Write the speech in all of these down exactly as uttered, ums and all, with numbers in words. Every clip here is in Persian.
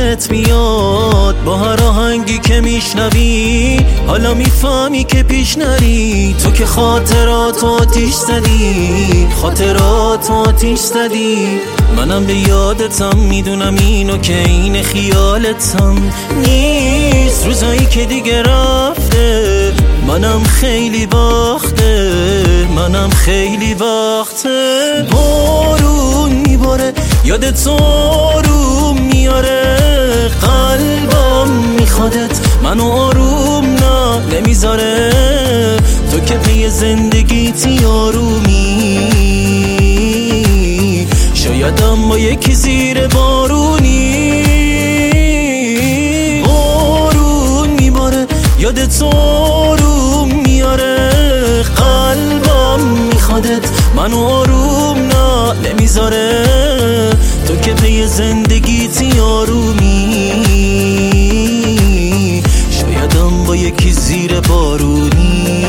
نظرت میاد، با هر آهنگی که میشنوی حالا میفهمی که پیش نری. تو که خاطرات آتیش زدی، خاطرات آتیش زدی. منم به یادتم، میدونم اینو که این خیالتم نیست. روزایی که دیگه رفته، منم خیلی وقته، منم خیلی وقته. بارون میباره یادت آروم میاره، قلبم میخوادت منو آروم نه نمیذاره. تو که پی زندگیتی آرومی، شایدم با یکی زیر بارونی. بارون میباره یادت آروم میاره، قلبم میخوادت منو آروم نه نمیذاره. تو که پی زندگیتی آرومی، شایدم با یکی زیر بارونی.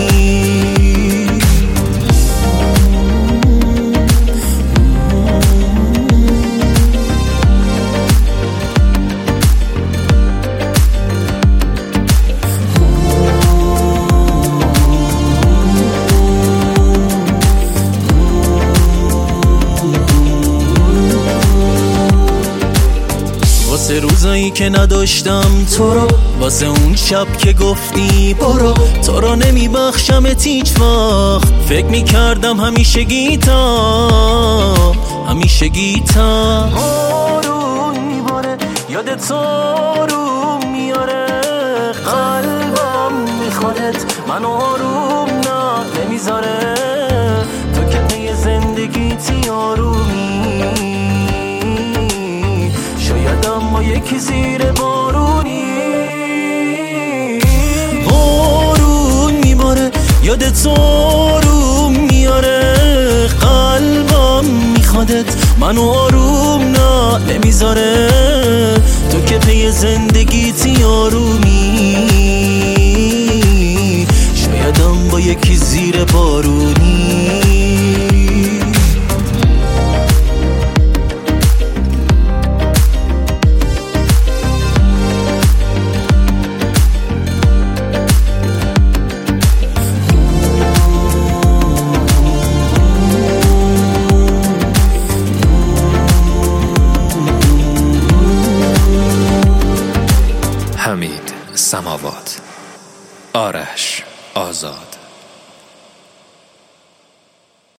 واسه روزایی که نداشتم تو رو، واسه اون شب که گفتی برو، تو رو نمیبخشمت هیچ وقت. فکر میکردم همیشه گیتم، همیشه گیتم. آروم میباره یادت آروم میاره، قلبم میخوادت منو آروم نه نمیذاره. تو که پی زندگیتی آرومی، شایدم با یکی زیر بارونی. بارون میباره یادت آروم میاره، قلبم میخوادت منو آروم نه نمیذاره. تو که پی زندگیتی آرومی، شایدم با یکی زیر بارونی. حمید سماوات، آرش آزاد.